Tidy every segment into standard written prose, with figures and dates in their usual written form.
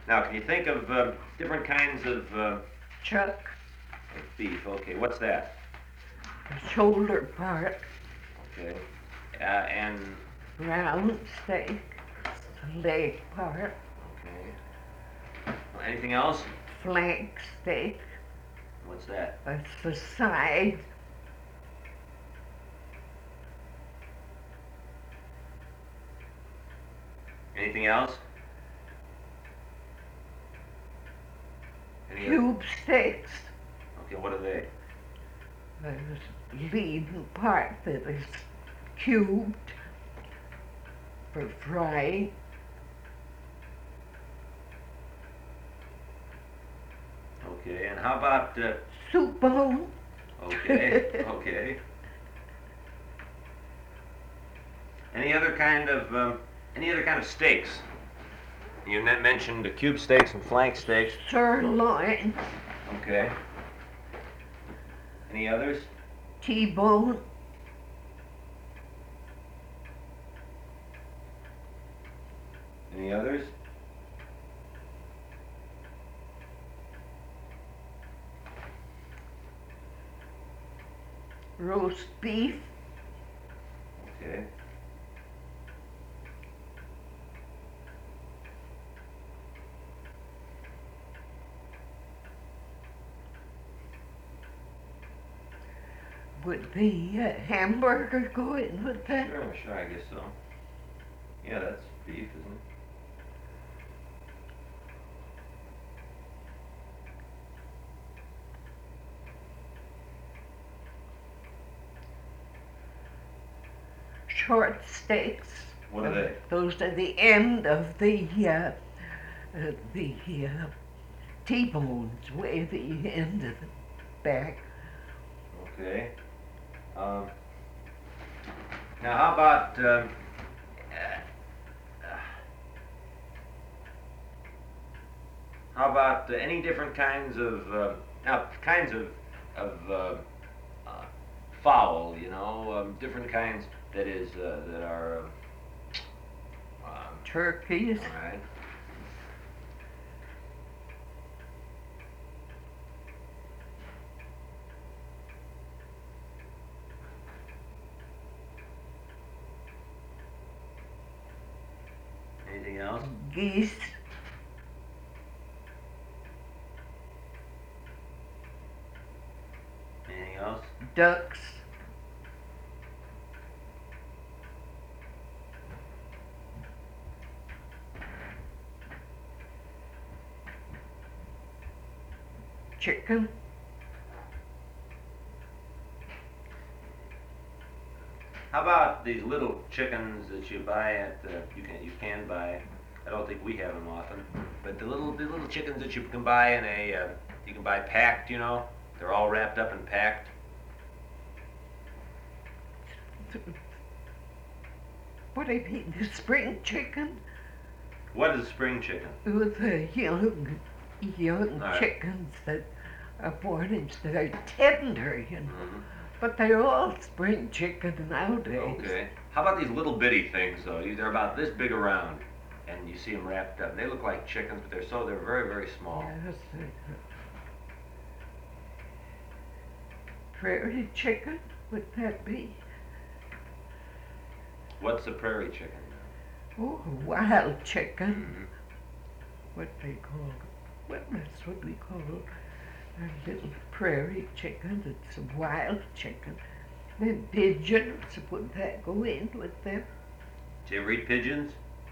Now, can you think of different kinds of Chuck, beef? Okay, what's that? the shoulder part, Okay. And, round steak, leg part, okay. Anything else? flank steak, What's that? that's the side, Anything else? Any other? cube steaks, Okay, what are they? the lean part that is cubed for frying, Okay, and how about, soup bone, okay, okay. Any other kind of steaks? You mentioned the cube steaks and flank steaks. sirloin, Okay. Any others? T-bone, Any others? roast beef, Okay. would the hamburger go in with that? Sure, I guess so. Yeah, that's beef, isn't Short steaks. it? What are they? Those are the end of the T-bones, way the end of the back. Okay. Now, how about any different kinds of fowl? You know, different kinds that is that are. Turkeys, All right. Anything else? geese, Anything else? ducks, chicken, How about these little chickens that you buy at you can buy? I don't think we have them often, but the little chickens that you can buy in a you can buy packed. You know, they're all wrapped up and packed. what do you mean, the spring chicken? What is a spring chicken? With the young All right. chickens that are born into they're tender, Mhm. but they're all spring chicken nowadays. Okay. How about these little bitty things though? They're about this big around, and you see them wrapped up. They look like chickens, but they're very very small. Yes, prairie chicken, would that be? What's a prairie chicken? Oh, wild chicken, Mhm. what they call, well, that's what we call a little prairie chicken. It's a wild chicken. Then pigeons, would that go in with them? Did you ever eat pigeons?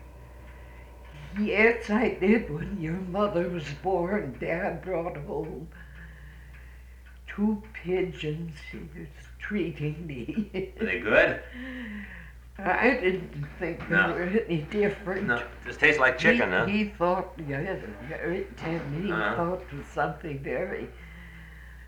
Yes, I did when your mother was born. Dad brought home two pigeons. He was treating me. Are they good? I didn't think they No. were any different. No, just tastes like chicken, huh? He thought, yeah, very tender. He Uh-huh. thought it was something very